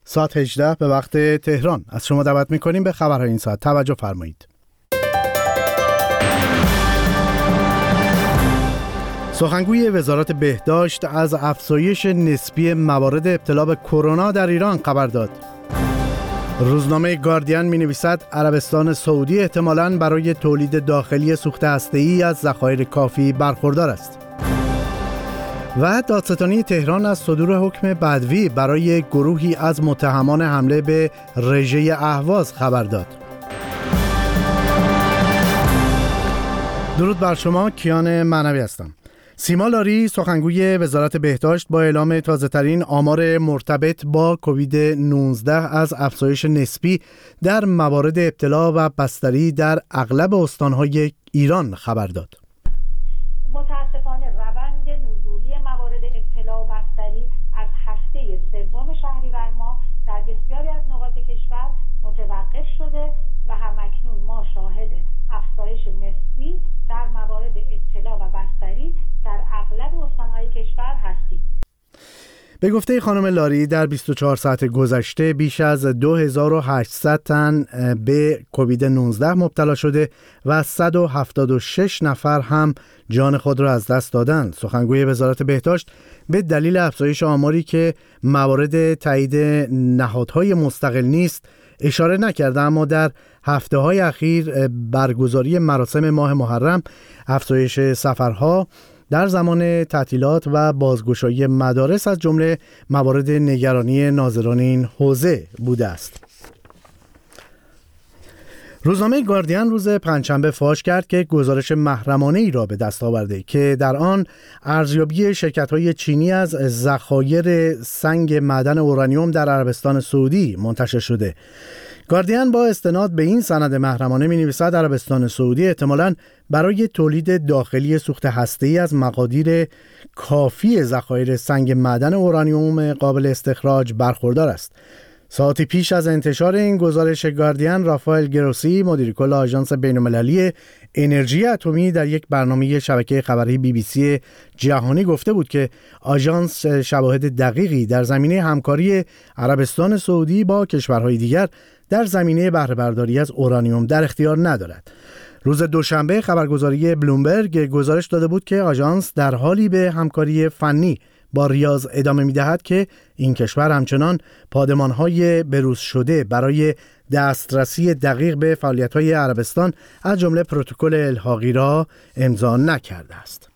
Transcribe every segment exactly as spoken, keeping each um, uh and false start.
ساعت هجده به وقت تهران. از شما دعوت می‌کنیم به خبرهای این ساعت توجه فرمایید. سخنگوی وزارت بهداشت از افزایش نسبی موارد ابتلا به کرونا در ایران خبر داد. روزنامه گاردین می‌نویسد عربستان سعودی احتمالاً برای تولید داخلی سوخت هسته‌ای از ذخایر کافی برخوردار است. و دادستانی تهران از صدور حکم بدوی برای گروهی از متهمان حمله به رژه اهواز خبر داد. درود بر شما، کیان معنوی هستم. سیما لاری سخنگوی وزارت بهداشت با اعلام تازه‌ترین آمار مرتبط با کووید نوزده از افزایش نسبی در موارد ابتلا و بستری در اغلب استان‌های ایران خبر داد. متاسفانه روند نزولی موارد ابتلا و بستری از هفته سوم شهریور ماه در بسیاری از نقاط کشور متوقف شده و همکنون ما شاهد افزایش نسبی در موارد ابتلا و بستری در اغلب استان‌های کشور هستیم. به گفته خانم لاری در بیست و چهار ساعت گذشته بیش از دو هزار و هشتصد تن به کووید نوزده مبتلا شده و صد و هفتاد و شش نفر هم جان خود را از دست دادند. سخنگوی وزارت بهداشت به دلیل افزایش آماری که موارد تایید نهادهای مستقل نیست اشاره نکرده، اما در هفته‌های اخیر برگزاری مراسم ماه محرم، افزایش سفرها در زمان تعطیلات و بازگشایی مدارس از جمله موارد نگرانی ناظران این حوزه بوده است. روزنامه گاردین روز پنجشنبه فاش کرد که گزارش محرمانه ای را به دست آورده که در آن ارزیابی شرکت‌های چینی از ذخایر سنگ معدن اورانیوم در عربستان سعودی منتشر شده. گاردین با استناد به این سند محرمانه می‌نویسد عربستان سعودی احتمالاً برای تولید داخلی سوخت هسته‌ای از مقادیر کافی ذخایر سنگ معدن اورانیوم قابل استخراج برخوردار است. ساعتی پیش از انتشار این گزارش گاردین، رافائل گروسی مدیر کل آژانس بین‌المللی انرژی اتمی در یک برنامه شبکه خبری بی بی سی جهانی گفته بود که آژانس شواهد دقیقی در زمینه همکاری عربستان سعودی با کشورهای دیگر در زمینه بهره برداری از اورانیوم در اختیار ندارد. روز دوشنبه خبرگزاری بلومبرگ گزارش داده بود که آژانس در حالی به همکاری فنی با ریاض ادامه می‌دهد که این کشور همچنان پادمان‌های بروز شده برای دسترسی دقیق به فعالیت‌های عربستان از جمله پروتکل الحاقی را امضا نکرده است.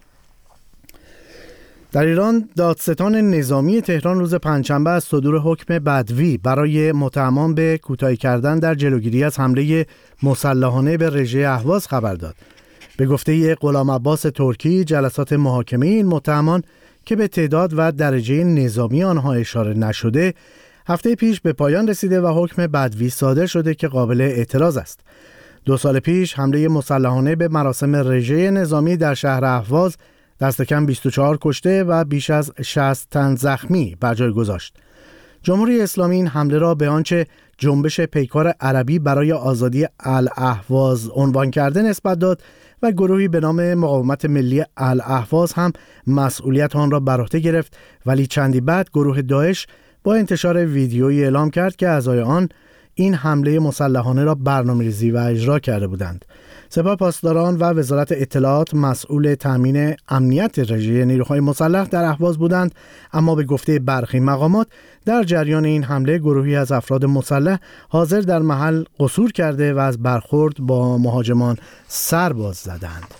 در ایران دادستان نظامی تهران روز پنجشنبه از صدور حکم بدوی برای متهمان به کوتاهی کردن در جلوگیری از حمله مسلحانه به رژه اهواز خبر داد. به گفته غلام عباس ترکی، جلسات محاکمه این متهمان که به تعداد و درجه نظامی آنها اشاره نشده هفته پیش به پایان رسیده و حکم بدوی صادر شده که قابل اعتراض است. دو سال پیش حمله مسلحانه به مراسم رژه نظامی در شهر اهواز دست کم بیست و چهار کشته و بیش از شصت تن زخمی بر جای گذاشت. جمهوری اسلامی این حمله را به آنچه جنبش پیکار عربی برای آزادی الاهواز عنوان کرده نسبت داد و گروهی به نام مقاومت ملی الاهواز هم مسئولیت آن را بر عهده گرفت، ولی چندی بعد گروه داعش با انتشار ویدیویی اعلام کرد که اعضای آن این حمله مسلحانه را برنامه‌ریزی و اجرا کرده بودند. سپاه پاسداران و وزارت اطلاعات مسئول تامین امنیت رژه نیروهای مسلح در اهواز بودند، اما به گفته برخی مقامات در جریان این حمله گروهی از افراد مسلح حاضر در محل قصور کرده و از برخورد با مهاجمان سر باز زدند.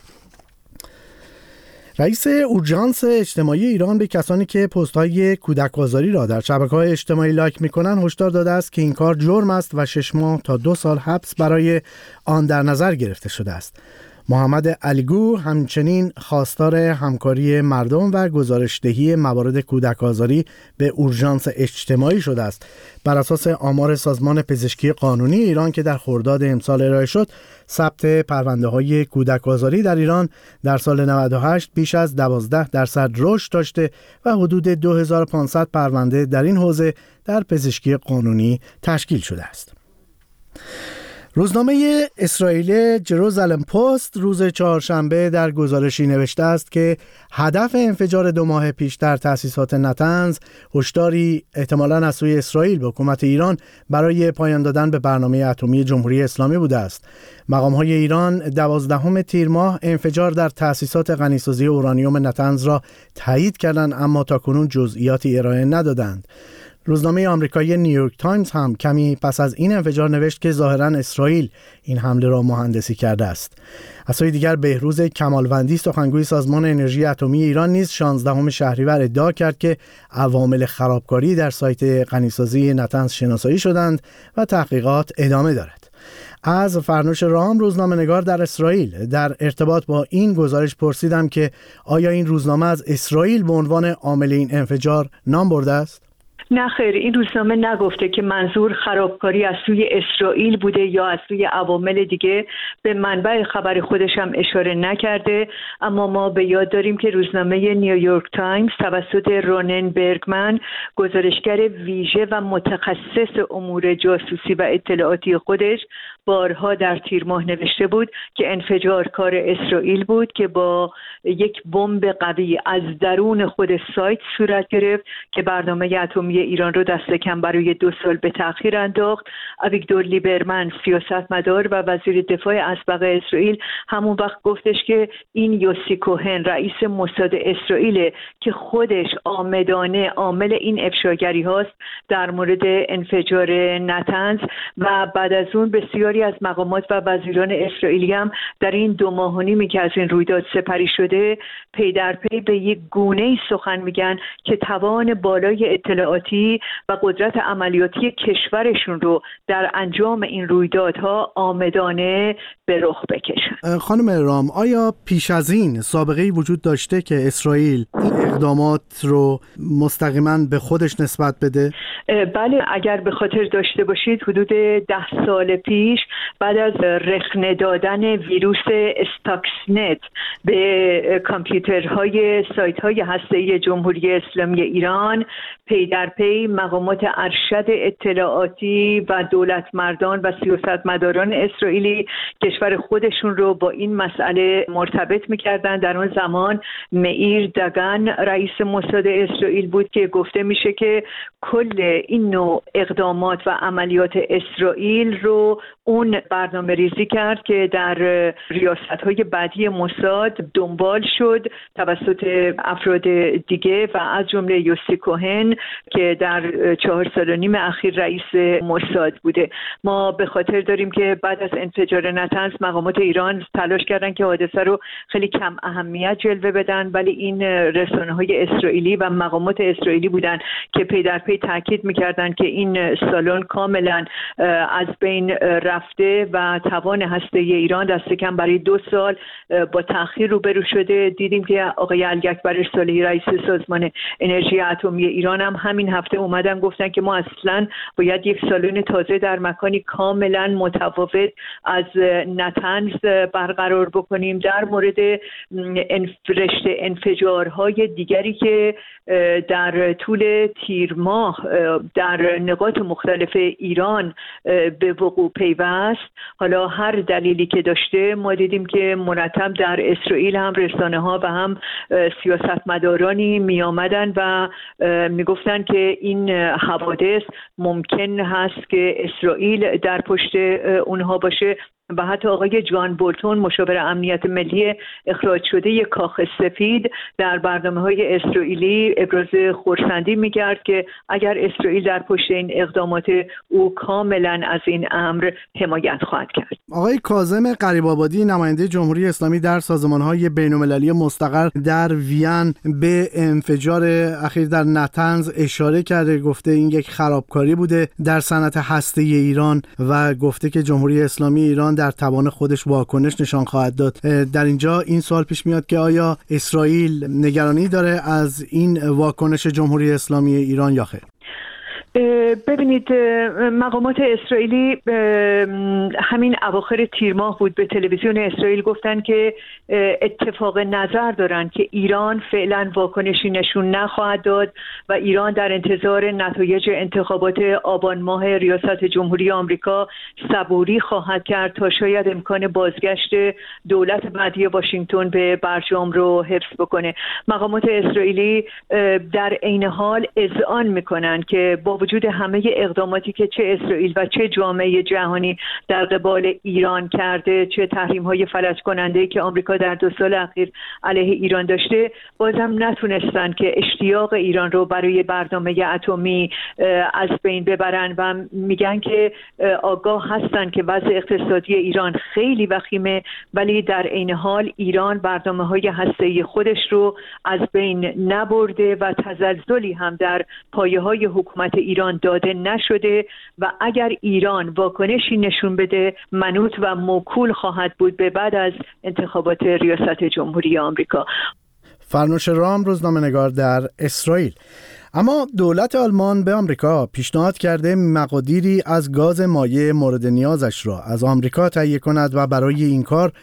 رئیس اورژانس اجتماعی ایران به کسانی که پست‌های کودک آزاری را در شبکه‌های اجتماعی لایک می‌کنند هشدار داده است که این کار جرم است و شش ماه تا دو سال حبس برای آن در نظر گرفته شده است. محمد علیگو همچنین خواستار همکاری مردم و گزارشدهی موارد کودک آزاری به اورژانس اجتماعی شده است. بر اساس آمار سازمان پزشکی قانونی ایران که در خرداد امسال ارائه شد، ثبت پرونده‌های کودک آزاری در ایران در سال نود و هشت بیش از دوازده درصد رشد داشته و حدود دو هزار و پانصد پرونده در این حوزه در پزشکی قانونی تشکیل شده است. روزنامه اسرائیل جروزالم پست روز چهارشنبه در گزارشی نوشته است که هدف انفجار دو ماه پیش در تأسیسات نتنز هشداری احتمالاً از سوی اسرائیل به حکومت ایران برای پایان دادن به برنامه اتمی جمهوری اسلامی بوده است. مقام‌های ایران دوازدهم تیر ماه انفجار در تأسیسات غنیسازی اورانیوم نتنز را تایید کردند، اما تاکنون جزئیاتی ارائه ندادند. روزنامه آمریکایی نیویورک تایمز هم کمی پس از این انفجار نوشت که ظاهراً اسرائیل این حمله را مهندسی کرده است. از سوی دیگر بهروز کمالوندی سخنگوی سازمان انرژی اتمی ایران نیز شانزدهم شهریور ادعا کرد که عوامل خرابکاری در سایت غنیسازی نتنز شناسایی شدند و تحقیقات ادامه دارد. از فرنوش رام روزنامه‌نگار در اسرائیل در ارتباط با این گزارش پرسیدم که آیا این روزنامه از اسرائیل به عنوان عامل این انفجار نام برده است؟ نه خیر، این روزنامه نگفته که منظور خرابکاری از سوی اسرائیل بوده یا از سوی عوامل دیگه. به منبع خبر خودش هم اشاره نکرده، اما ما به یاد داریم که روزنامه نیویورک تایمز توسط رونن برگمن، گزارشگر ویژه و متخصص امور جاسوسی و اطلاعاتی خودش، بارها در تیر ماه نوشته بود که انفجار کار اسرائیل بود که با یک بمب قوی از درون خود سایت صورت گرفت که برنامه اتمی ایران رو دست کم برای دو سال به تأخیر انداخت. اویگدور لیبرمن، سیاستمدار و وزیر دفاع اسبق اسرائیل، همون وقت گفتش که این یوسی کوهن، رئیس موساد اسرائیل که خودش آمدانه عامل این افشاگری هاست در مورد انفجار نتنز، و بعد از اون بسیاری از مقامات و وزیران اسرائیلی هم در این دو ماه و نیمی که از این رویداد سپری شده پی در پی به یک گونه‌ای سخن میگن که توان بالای اطلاعاتی و قدرت عملیاتی کشورشون رو در انجام این رویدادها آمدانه به رخ بکشن. خانم رام، آیا پیش از این سابقه‌ای وجود داشته که اسرائیل این اقدامات رو مستقیما به خودش نسبت بده؟ بله، اگر به خاطر داشته باشید حدود ده سال پیش بعد از رخنه دادن ویروس استاکسنت به کامپیوترهای سایت‌های هسته‌ای جمهوری اسلامی ایران، پی در پی مقامات ارشد اطلاعاتی و دولتمردان و سیاستمداران اسرائیلی کشور خودشون رو با این مسئله مرتبط می‌کردن. در اون زمان مئیر دگن رئیس موساد اسرائیل بود که گفته میشه که کل این نوع اقدامات و عملیات اسرائیل رو اون برنامه ریزی کرد که در ریاست‌های بعدی موساد دنبال شد توسط افراد دیگه و از جمله یوسی کوهن که در چهار سال و نیم اخیر رئیس موساد بوده. ما به خاطر داریم که بعد از انفجار نتنز مقامات ایران تلاش کردن که حادثه رو خیلی کم اهمیت جلوه بدن، ولی این رسانه‌های اسرائیلی و مقامات اسرائیلی بودن که پی در پی تاکید می‌کردن که این سالن کاملا از بین رفته و توان هسته‌ای ایران دست کم برای دو سال با تأخیر روبرو شده. دیدیم که آقای علی اکبر صالحی رئیس سازمان انرژی اتمی ایران هم همین هفته اومدن گفتن که ما اصلا باید یک سالن تازه در مکانی کاملا متفاوت از نتنز برقرار بکنیم. در مورد رشته انفجارهای دیگری که در طول تیر ماه در نقاط مختلف ایران به وقوع پیوست، حالا هر دلیلی که داشته، ما دیدیم که مرتب در اسرائیل هم رسانه ها و هم سیاستمدارانی می آمدن و می گفتن که این حوادث ممکن هست که اسرائیل در پشت اونها باشه. و حتی آقای جان بولتون، مشاور امنیت ملی اخراج شده کاخ سفید، در برنامه‌های اسرائیلی ابراز خرسندی می‌کرد که اگر اسرائیل در پشت این اقدامات او کاملا از این امر حمایت خواهد کرد. آقای کاظم غریب‌آبادی، نماینده جمهوری اسلامی در سازمان‌های بین‌المللی مستقر در وین، به انفجار اخیر در نتنز اشاره کرده، گفته این یک خرابکاری بوده در صنعت هسته‌ای ایران و گفته که جمهوری اسلامی ایران در توان خودش واکنش نشان خواهد داد. در اینجا این سوال پیش میاد که آیا اسرائیل نگرانی داره از این واکنش جمهوری اسلامی ایران یا خیر؟ ببینید مقامات اسرائیلی همین اواخر تیر ماه بود به تلویزیون اسرائیل گفتن که اتفاق نظر دارن که ایران فعلا واکنشی نشون نخواهد داد و ایران در انتظار نتایج انتخابات آبان ماه ریاست جمهوری آمریکا صبوری خواهد کرد تا شاید امکان بازگشت دولت بعدی واشنگتن به برجام رو حفظ بکنه. مقامات اسرائیلی در عین حال اذعان میکنن که با وجود همه اقداماتی که چه اسرائیل و چه جامعه جهانی در قبال ایران کرده، چه تحریم‌های فلج کننده‌ای که آمریکا در دو سال اخیر علیه ایران داشته، بازم نتونستن که اشتیاق ایران رو برای برنامه اتمی از بین ببرن و میگن که آگاه هستن که وضع اقتصادی ایران خیلی وخیمه، ولی در عین حال ایران برنامه‌های هسته‌ای خودش رو از بین نبرده و تزلزلی هم در پایه‌های حکومت ایران داده نشده و اگر ایران واکنشی نشون بده منوط و موکول خواهد بود به بعد از انتخابات ریاست جمهوری آمریکا. فرنوش رام، روزنامه‌نگار در اسرائیل. اما دولت آلمان به آمریکا پیشنهاد کرده مقادیری از گاز مایع مورد نیازش را از آمریکا تهیه کند و برای این کار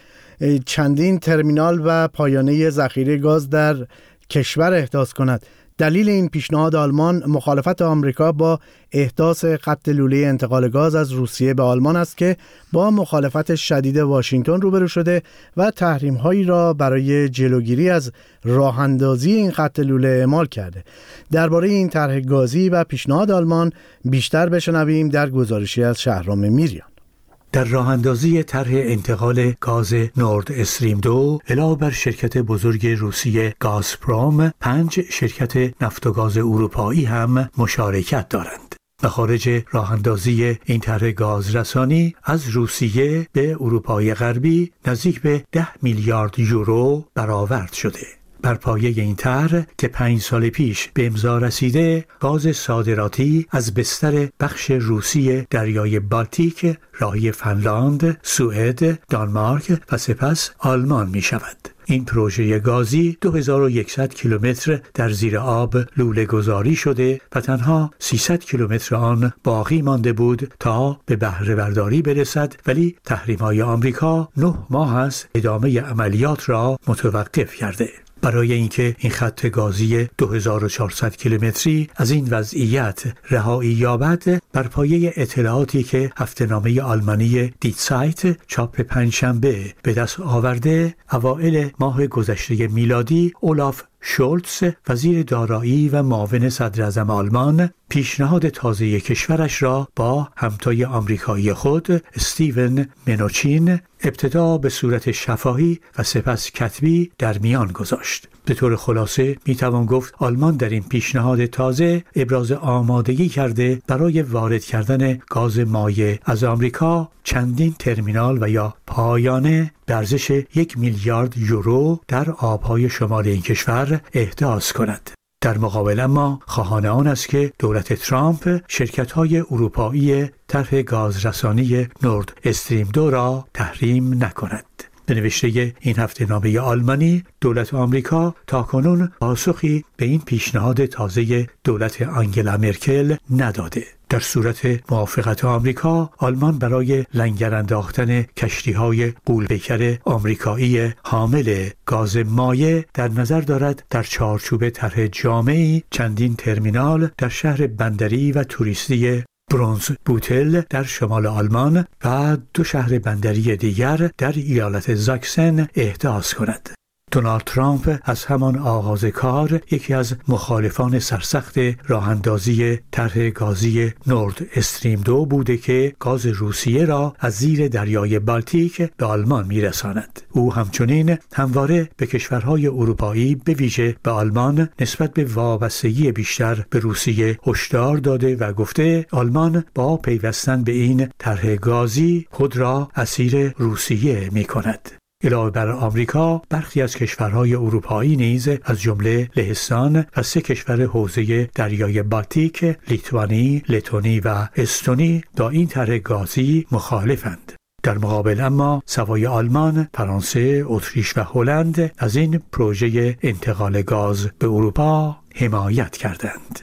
چندین ترمینال و پایانه ذخیره گاز در کشور احداث کند. دلیل این پیشنهاد آلمان مخالفت آمریکا با احداث خط لوله انتقال گاز از روسیه به آلمان است که با مخالفت شدید واشنگتن روبرو شده و تحریم‌هایی را برای جلوگیری از راه‌اندازی این خط لوله اعمال کرده. درباره این طرح گازی و پیشنهاد آلمان بیشتر بشنویم در گزارشی از شهرام میریان. در راه‌اندازی طرح انتقال گاز نورد استریم دو علاوه بر شرکت بزرگ روسیه گازپروم، پنج شرکت نفت و گاز اروپایی هم مشارکت دارند. مخارج راه‌اندازی این طرح گازرسانی از روسیه به اروپای غربی نزدیک به ده میلیارد یورو برآورد شده. بر پایه این طرح که پنج سال پیش به امضا رسیده، گاز صادراتی از بستر بخش روسی دریای بالتیک راهی فنلاند، سوئد، دانمارک و سپس آلمان می شود. این پروژه گازی دو هزار و صد کیلومتر در زیر آب لوله گذاری شده و تنها سیصد کیلومتر آن باقی مانده بود تا به بهره برداری برسد، ولی تحریم‌های آمریکا نه ماه است ادامه عملیات را متوقف کرده. برای اینکه این خط گازی دو هزار و چهارصد کیلومتری از این وضعیت رهایی یابد، بر پایه اطلاعاتی که هفته‌نامه آلمانی دیتسایت چاپ پنجشنبه به دست آورده، اوایل ماه گذشته میلادی اولاف شولتز وزیر دارایی و معاون صدر اعظم آلمان پیشنهاد تازه کشورش را با همتای آمریکایی خود استیون منوچین ابتدا به صورت شفاهی و سپس کتبی در میان گذاشت. به طور خلاصه میتوان گفت آلمان در این پیشنهاد تازه ابراز آمادگی کرده برای وارد کردن گاز مایع از آمریکا چندین ترمینال و یا پایانه به ارزش یک میلیارد یورو در آبهای شمال این کشور احداث کند. در مقابل اما خواهان آن است که دولت ترامپ شرکت‌های اروپایی طرح گازرسانی نورد استریم دو را تحریم نکند. به نوشته این هفته‌نامه آلمانی، دولت آمریکا تاکنون پاسخی به این پیشنهاد تازه دولت آنگلا مرکل نداده. در صورت موافقت آمریکا، آلمان برای لنگر انداختن کشتی‌های غول‌پیکر آمریکایی حامل گاز مایع در نظر دارد در چارچوب طرح جامعی چندین ترمینال در شهر بندری و توریستی برونز بوتل در شمال آلمان و دو شهر بندری دیگر در ایالت زاکسن احداث کند. دونالد ترامپ از همان آغاز کار یکی از مخالفان سرسخت راه‌اندازی طرح گازی نورد استریم دو بوده که گاز روسیه را از زیر دریای بالتیک به آلمان میرساند. او همچنین همواره به کشورهای اروپایی به ویژه به آلمان نسبت به وابستگی بیشتر به روسیه هشدار داده و گفته آلمان با پیوستن به این طرح گازی خود را اسیر روسیه می‌کند. علاوه بر آمریکا، برخی از کشورهای اروپایی نیز از جمله لهستان و سه کشور حوزه دریای بالتیک، لیتوانی، لتونی و استونی با این طرح گازی مخالفند. در مقابل اما سوای آلمان، فرانسه، اتریش و هلند از این پروژه انتقال گاز به اروپا حمایت کردند.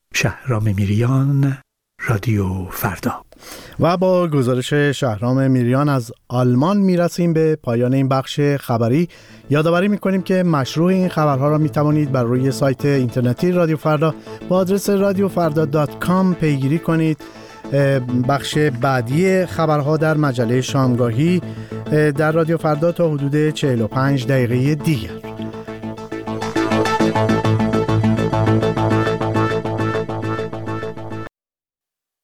شهرام میریان، رادیو فردا. و با گزارش شهرام میریان از آلمان میرسیم به پایان این بخش خبری. یادآوری میکنیم که مشروع این خبرها را میتوانید بر روی سایت اینترنتی رادیو فردا با آدرس رادیو فردا دات کام پیگیری کنید. بخش بعدی خبرها در مجله شامگاهی در رادیو فردا تا حدود چهل و پنج دقیقه دیگر.